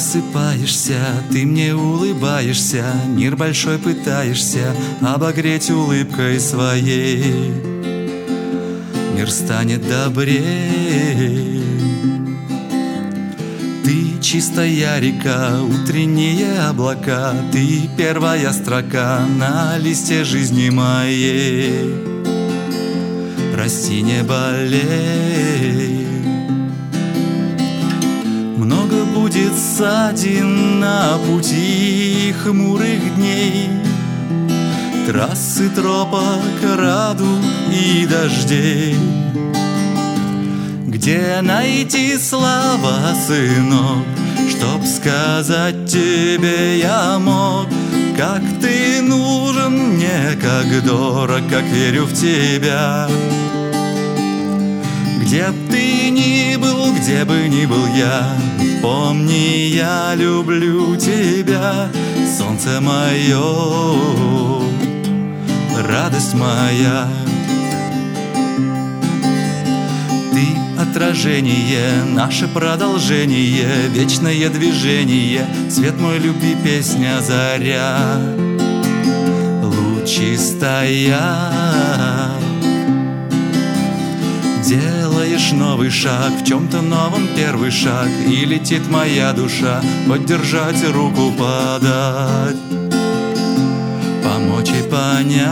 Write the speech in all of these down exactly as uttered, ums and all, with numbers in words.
просыпаешься, ты мне улыбаешься, мир большой пытаешься обогреть улыбкой своей. Мир станет добрее. Ты чистая река, утренние облака, ты первая строка на листе жизни моей. Прости, не болей. Много будет ссадин на пути хмурых дней, трассы, тропок, радуг и дождей. Где найти слова, сынок, чтоб сказать тебе я мог, как ты нужен мне, как дорог, как верю в тебя. Где б ты ни был, где бы ни был я, помни, я люблю тебя, солнце мое, радость моя. Ты отражение, наше продолжение, вечное движение, свет мой любви, песня, заря, лучистая. Делаешь новый шаг, в чем-то новом первый шаг, и летит моя душа, поддержать, руку подать, помочь и понять.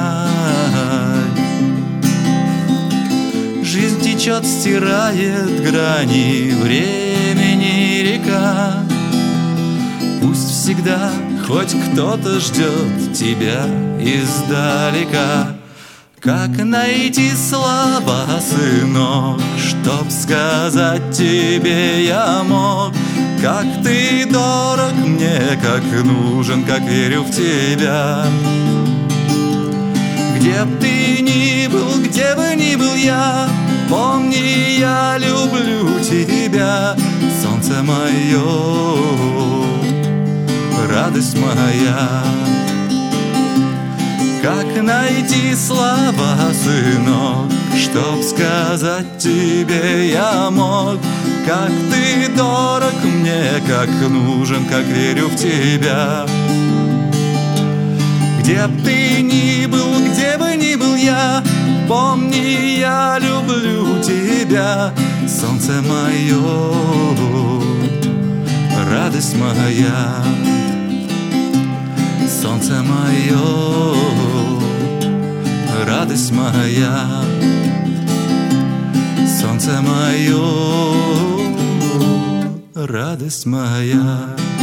Жизнь течет, стирает грани времени река. Пусть всегда хоть кто-то ждет тебя издалека. Как найти слова, сынок, чтоб сказать тебе я мог, как ты дорог мне, как нужен, как верю в тебя. Где б ты ни был, где бы ни был я, помни, я люблю тебя, солнце мое, радость моя. Как найти слова, сынок, чтоб сказать тебе я мог, как ты дорог мне, как нужен, как верю в тебя. Где б ты ни был, где бы ни был я, помни, я люблю тебя, солнце мое, радость моя. Солнце мое, радость моя, солнце мое, радость моя.